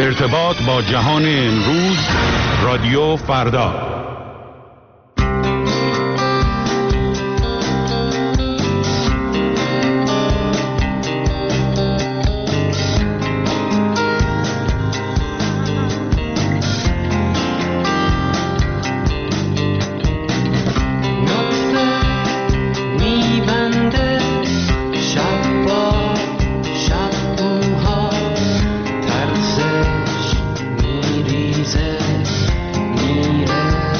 ارتباط با جهان امروز، رادیو فردا. میریزه میره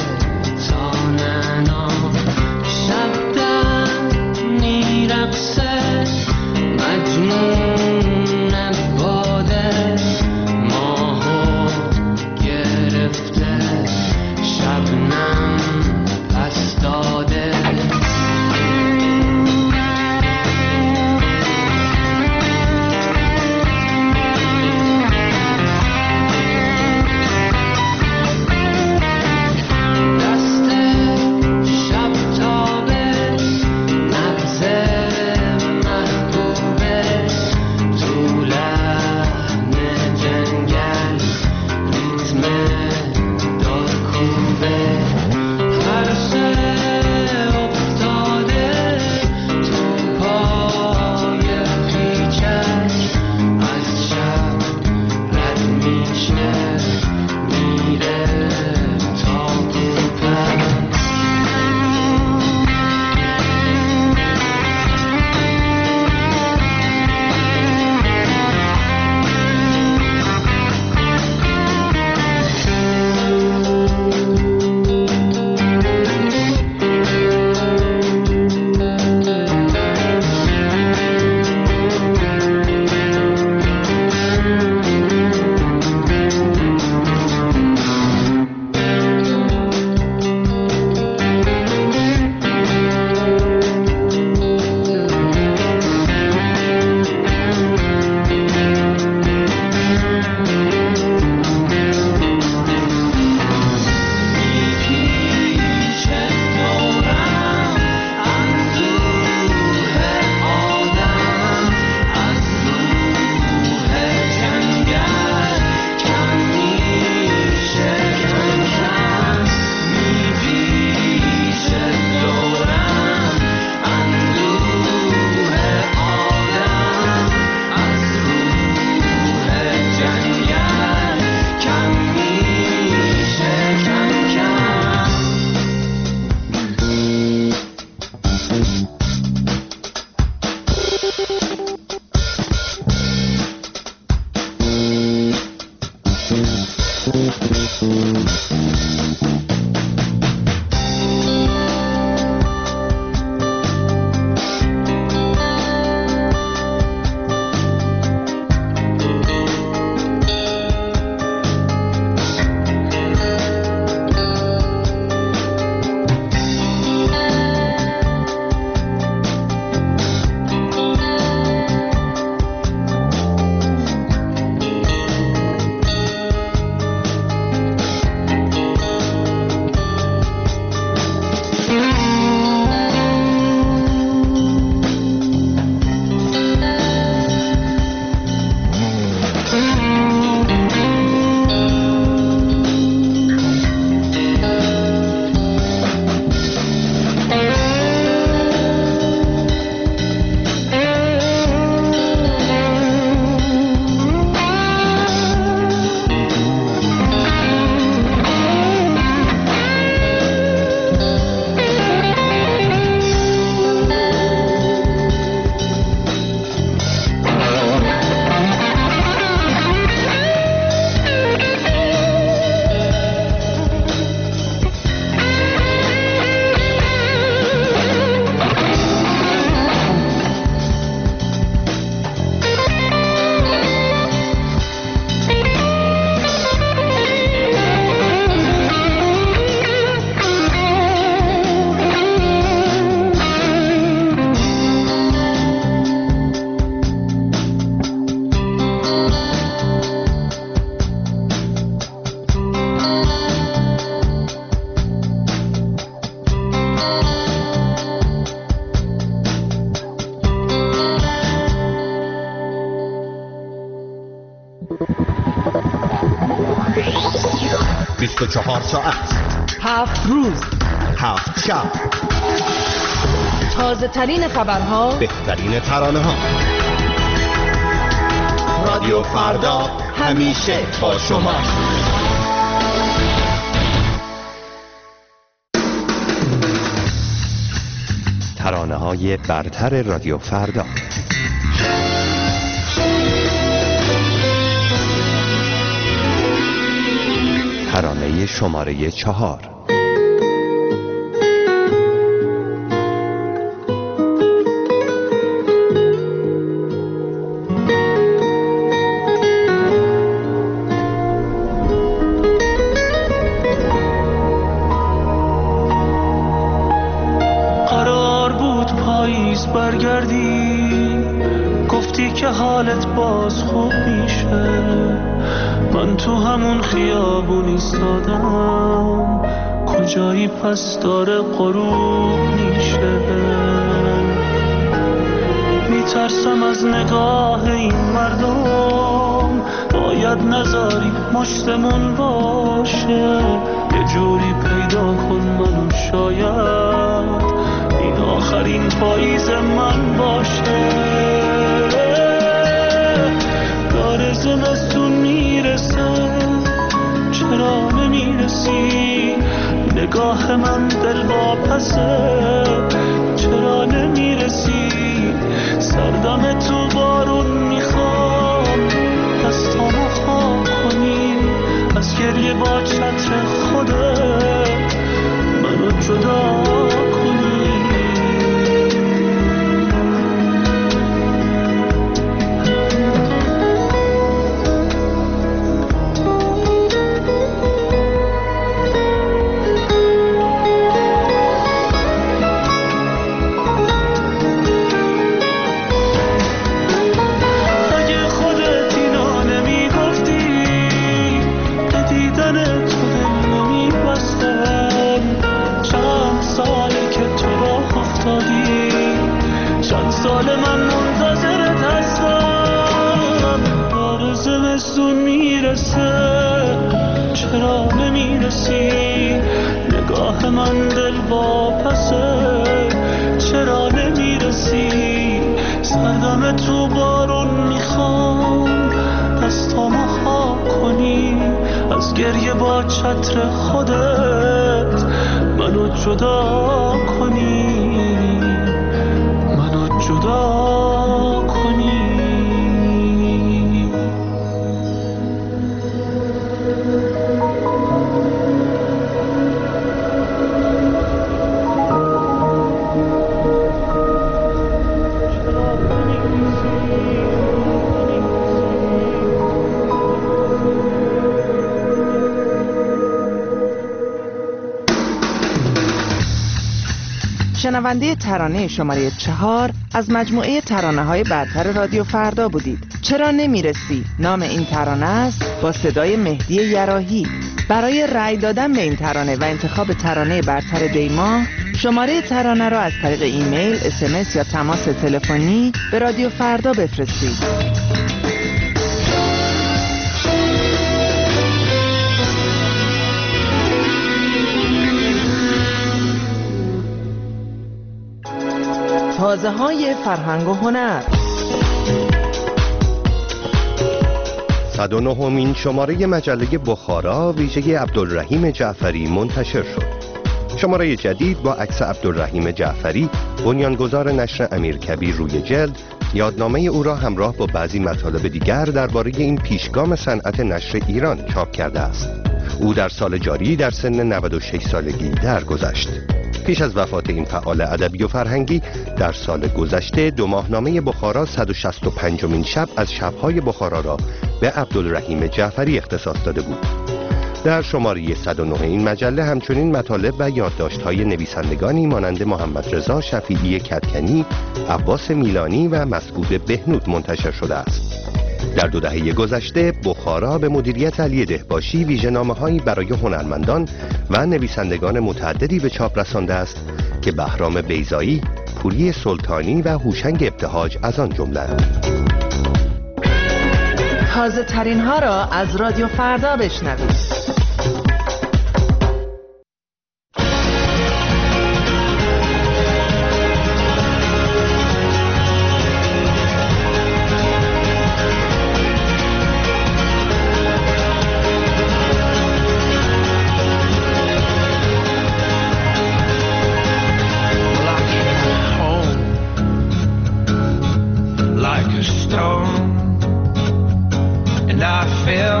24 ساعت، 7 روز، 7 شب، تازه ترین خبرها، بهترین ترانه ها. رادیو فردا همیشه با شما. ترانه های برتر رادیو فردا. ترانه شماره 4. قرار بود پاییز برگردی، گفتی که حالت باز خوب میشه. من تو همون خیابون ایستادم، کجایی پس داره غروب میشه. میترسم از نگاه این مردم، باید نذاری مشتمون باشه. یه جوری پیدا کن منو، شاید این آخرین پاییز من باشه. داره زمستون میرسه، چرا نمیرسی؟ نگاه من دل واپسه، چرا نمیرسی؟ سردم تو بارون میخوام، دستامو خواب کنی، از گریه با چتر خودت منو جدا کنی. چند سال من منتظرت هستم، داره زمستون میرسه، چرا نمیرسی؟ نگاه من دل واپسه، چرا نمیرسی؟ سردم تو بارون میخوام، دستامو خواب کنی، از گریه با چتر خودت منو جدا کنی، منو جدا کنی. شنونده ترانه شماره 4 از مجموعه ترانه‌های برتر رادیو فردا بودید. چرا نمیرسی؟ نام این ترانه است، با صدای مهدی یراحی. برای رأی دادن به این ترانه و انتخاب ترانه برتر دیما، شماره ترانه را از طریق ایمیل، SMS یا تماس تلفنی به رادیو فردا بفرستید. تازه های فرهنگ و هنر. 109مین شماره مجله بخارا ویژه عبدالرحیم جعفری منتشر شد. شماره جدید با عکس عبدالرحیم جعفری، بنیانگذار نشر امیرکبیر روی جلد، یادنامه او را همراه با بعضی مطالب دیگر درباره این پیشگام صنعت نشر ایران چاپ کرده است. او در سال جاری در سن 96 سالگی درگذشت. پیش از وفات این فعال ادبی و فرهنگی در سال گذشته 2 ماهنامه بخارا 165مین شب از شب‌های بخارا را به عبدالرحیم جعفری اختصاص داده بود. در شماره 109 این مجله همچنین مطالب و یادداشت‌های نویسندگانی مانند محمد رضا شفیعی کدکنی، عباس میلانی و مسعود بهنود منتشر شده است. در 2 دهه گذشته بخارا به مدیریت علی دهباشی ویژه‌نامه‌هایی برای هنرمندان و نویسندگان متعددی به چاپ رسانده است که بهرام بیضایی، پوری سلطانی و هوشنگ ابتهاج از آن جمله‌اند. تازه ترین ها را از رادیو فردا بشنوید. and I fell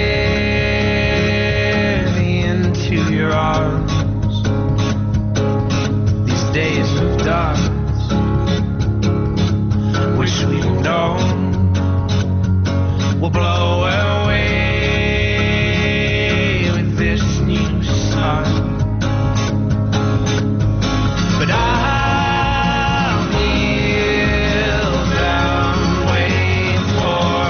heavy into your arms. These days of darkness, wish we'd known, will blow away with this new sun. But I'll kneel down, wait for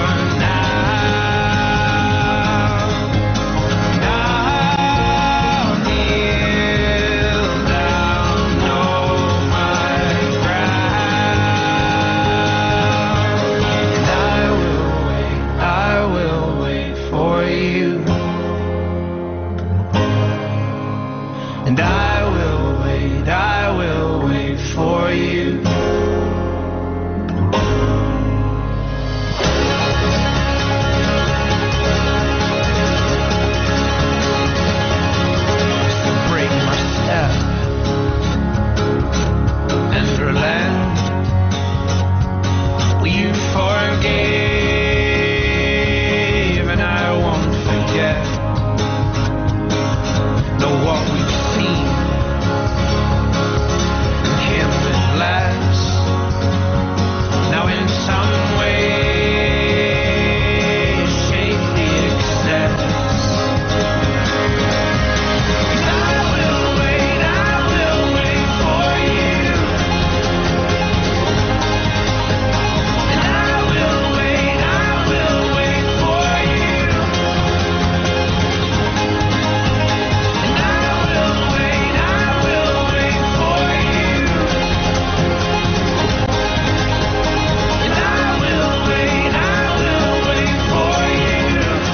now. And I'll kneel down, know my ground. And I will wait for you. And I will wait for you. To break my step and relent, you forgave and I won't forget. Know what we've seen and him with less. Now in some way, shape the excess. And I will wait for you. And I will wait for you. And I will wait for you. And I will wait for you.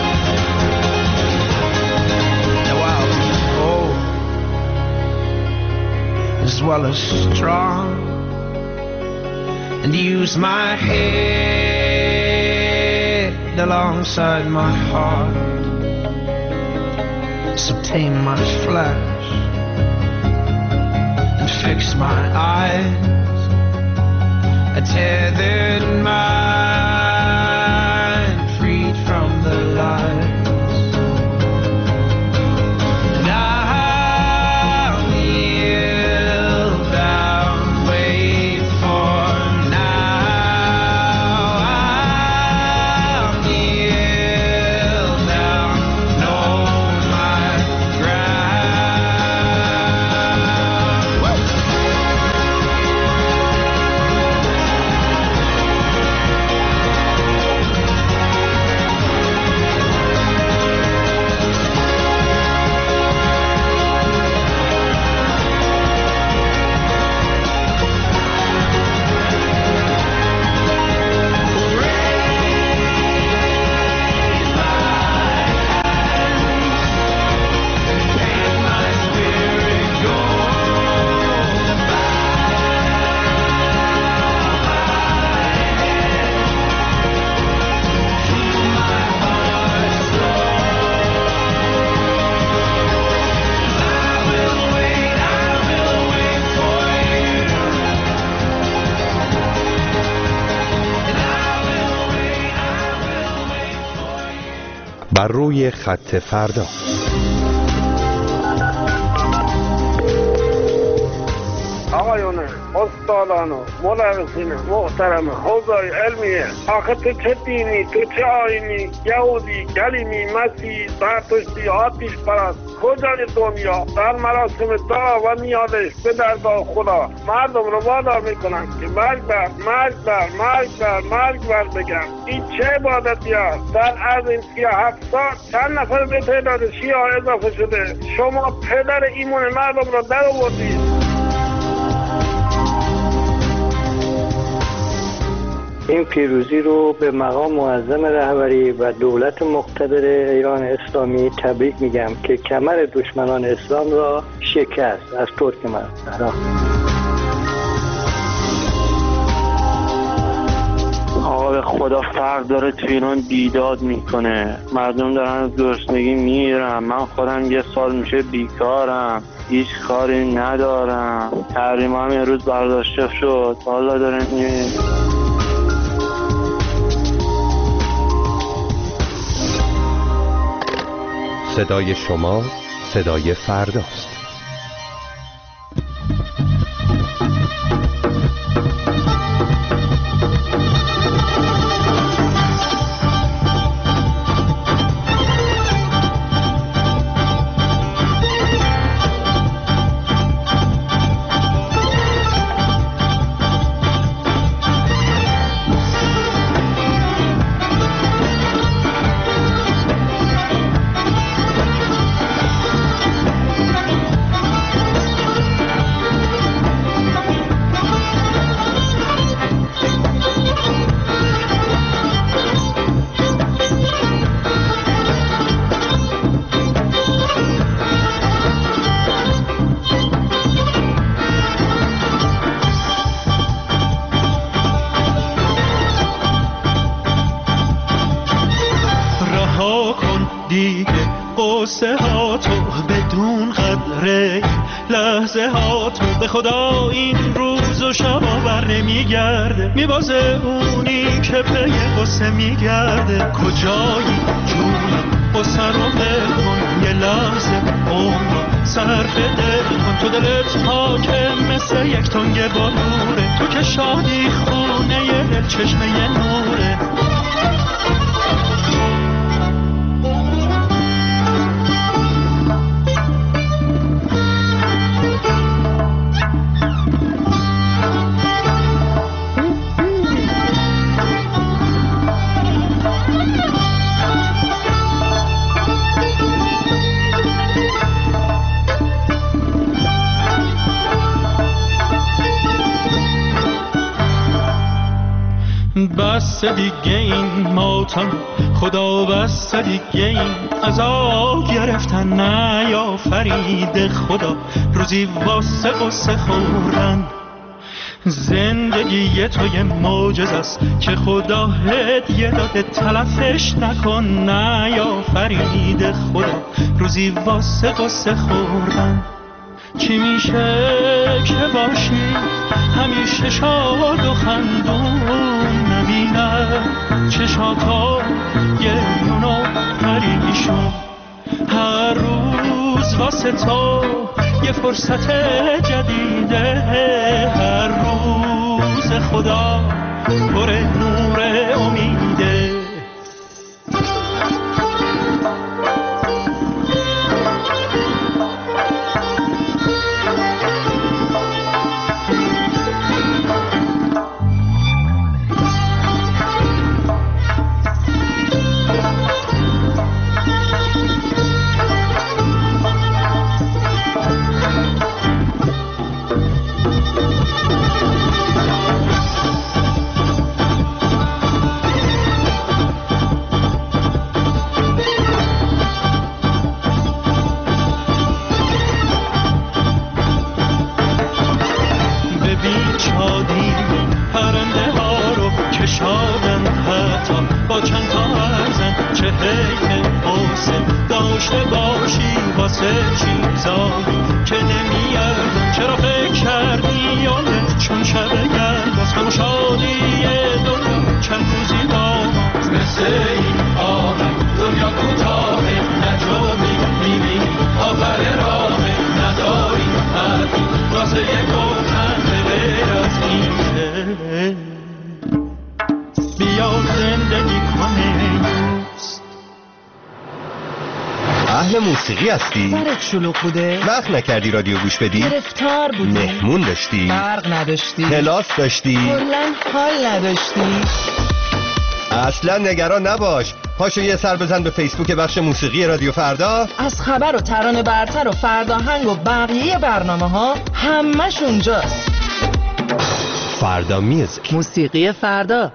Now I'll be bold as well as strong, and use my head alongside my heart. So tame my flesh and fix my eyes, a tethered mind freed from the lies. And I'll kneel down, wait for now. I'll kneel down, know my ground. بر روی خط فردا. آقایون استادان و مدرسین محترم حوزه‌های علمیه، آخه تو چه دینی، تو چه آیینی، یهودی، کلیمی، مسیحی، زرتشتی، آتش پرست، کجای دنیا در مراسم دعا و نیازش به درگاه خدا مردم رو وادار میکنن که مرگ بر مرگ بر مرگ بر مرگ بر بگن. این چه عبادتی است؟ در از این 37 سال چند نفر به تعداد شیعه اضافه شده؟ شما پدر ایمان مردم رو در آوردید. این پیروزی رو به مقام معظم رهبری و دولت مقتدر ایران اسلامی تبریک میگم که کمر دشمنان اسلام را شکست از ترکمنستان. آقا به خدا فرق داره تو ایران بیداد میکنه، مردم دارن از گرسنگی میرن، من خودم یه سال میشه بیکارم، هیچ کاری ندارم، تحریم هم یه روز برداشته شد، حالا دارن صدای شما صدای فرداست. قصه ها تو بدون قدره لحظه ها تو به خدا این روز و شبا بر نمیگرده میبازه اونی که پی قصه میگرده کجایی جونم قصه رو دل کن یه لحظه عمر صرف دل کن تو دلت حاکم مثل یک تنگ بلوره تو که شادی خونه یه دل چشمه یه نوره بس دیگه این ماتم خدا بس دیگه این عذاب گرفتن نیافرید خدا روزی واسه قصه خوردن زندگی تو یه معجزه است که خدا هدیه داده تلفش نکن نیافرید خدا روزی واسه قصه خوردن چی میشه که باشی همیشه شاد و خندون نبینم چشاتا گریون و پریشون هر روز واسه تو یه فرصت جدیده هر روز خدا پر نور امیده موسیقی هستی؟ سرت شلوغ بوده؟ وقت نکردی رادیو گوش بدی؟ گرفتار بودی؟ مهمون داشتی؟ برق نداشتی؟ کلاس داشتی؟ کلاً حال نداشتی؟ اصلا نگران نباش پاشو یه سر بزن به فیسبوک بخش موسیقی رادیو فردا از خبر و ترانه برتر و فرداهنگ و بقیه برنامه ها همش اونجاست فردا میوزیک موسیقی فردا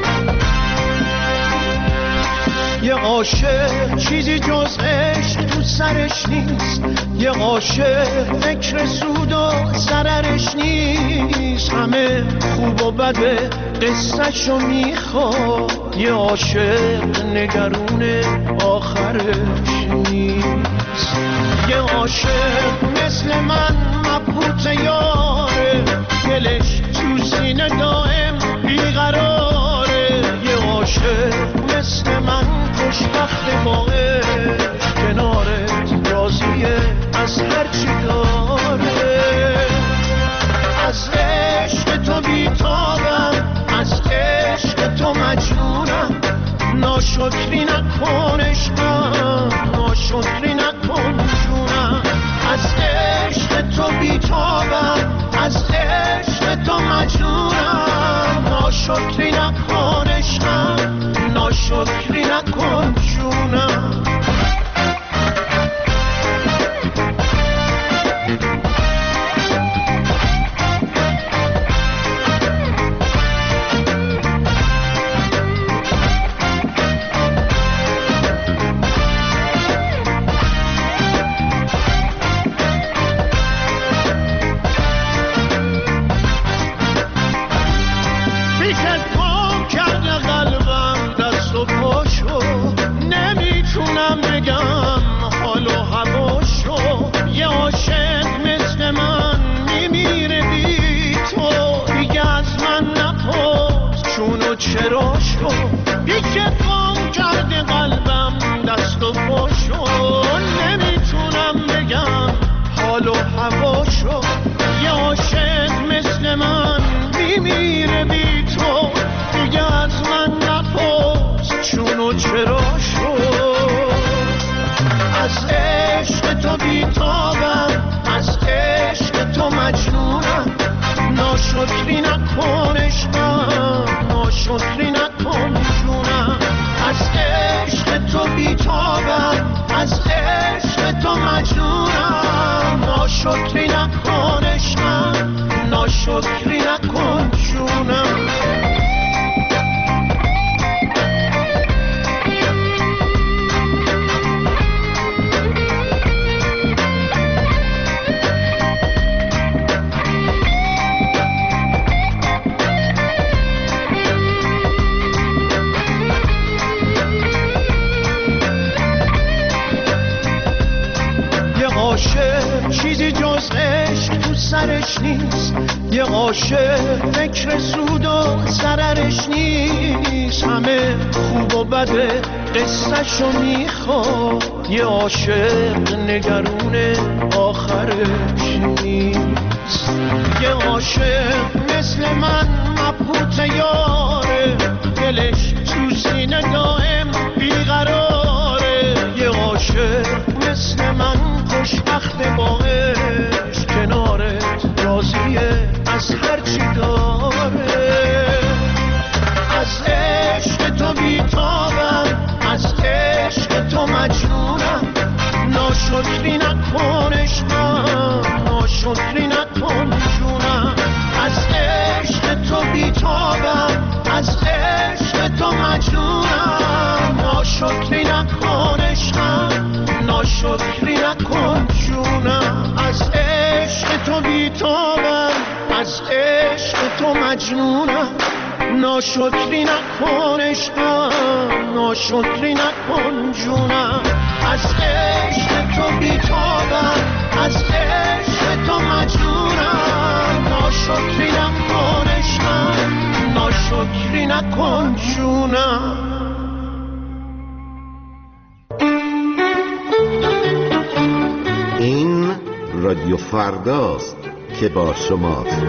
عاشق چیزی جز عشق تو سرش نیست، یه عاشق فکر سود و ضررش نیست، همه خوب و بده قصه‌شو میخواد، یه عاشق نگرون آخرش نیست. یه عاشق مثل من مبهوت یاره، دلش تو سینه دائم بیقراره، یه عاشق مثل من خوشبخت باقی کنارت راضیه از هرچی داره. از عشق تو بیتابم، از عشق تو مجنونم، ناشکری نکن عشقم، ناشکری نکن جونم. از عشق تو بیتابم، از عشق تو مجنونم، ناشکری نکن عشقم، ناشکری نکن جونم. یه عاشق فکر سود و ضررش نیست، همه خوب و بده قصه‌شو میخواد، یه عاشق نگرون آخرش نیست. یه عاشق مثل من مبهوت یاره، دلش تو سینه دائم بیقراره، یه عاشق مثل من خوشبخت با عشق کنارت راضیه از هرچی داره. از عشق تو بیتابم، از عشق تو مجنونم، ناشکری نکن عشقم، ناشکری نکن جونم. از عشق تو بیتابم، از عشق تو مجنونم، ناشکری نکن عشقم، ناشکری نکن جونم. از عشق تو بیتابم، از عشق تو مجنونم، ناشکری نکن عشقم، ناشکری نکن جونم. از عشق تو بیتابم، از عشق تو مجنونم، ناشکری نکن عشقم، ناشکری نکن جونم. این رادیو فرداست که با شماست.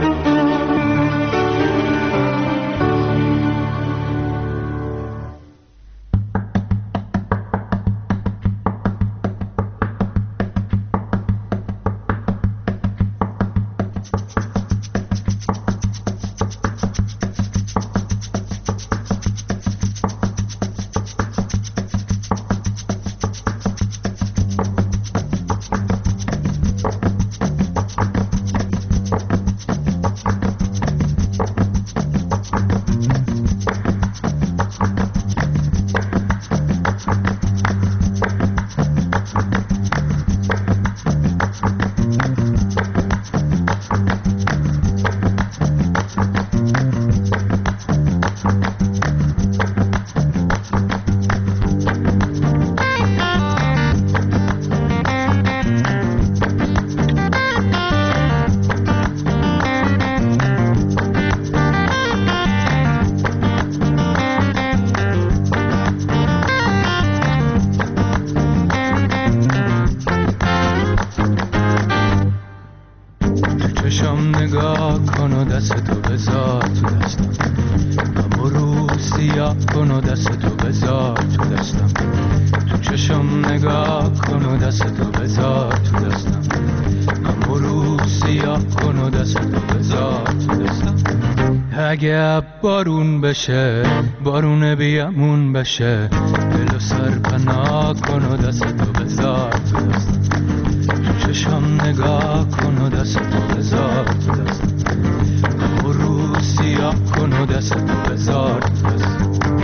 چشم نگاه کن و دست تو بذار تو دستم، همو رو سیاه کن و دست تو بذار تو دستم، تو چشم نگاه کن و دست تو بذار تو دستم، همو رو سیاه کن و دست تو بذار تو دستم. اگه بارون بشه بارون بیامون بشه، دل و سر پناه کن و دست تو بذار تو دستم، تو چشم نگاه کن و دست تو بذار تو دستم، همو رو سیاه کن و دست تو بذار تو دستم.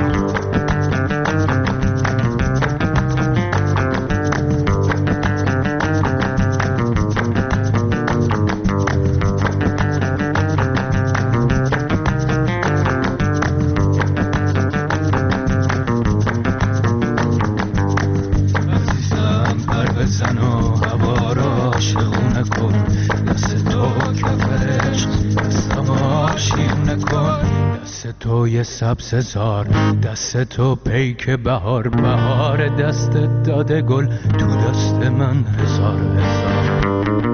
سبززار دست تو پیک بهار، بهار دست داده گل تو دست من هزار هزار.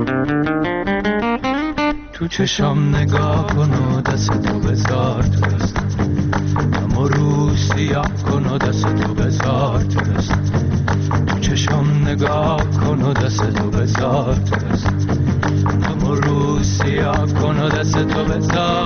تو چشم نگاه کن و دست تو بذار تو دستم، همو رو سیاه کن و دست تو بذار تو دستم، تو چشم نگاه کن و دست تو بذار تو دستم، همو رو سیاه کن و دست تو بذار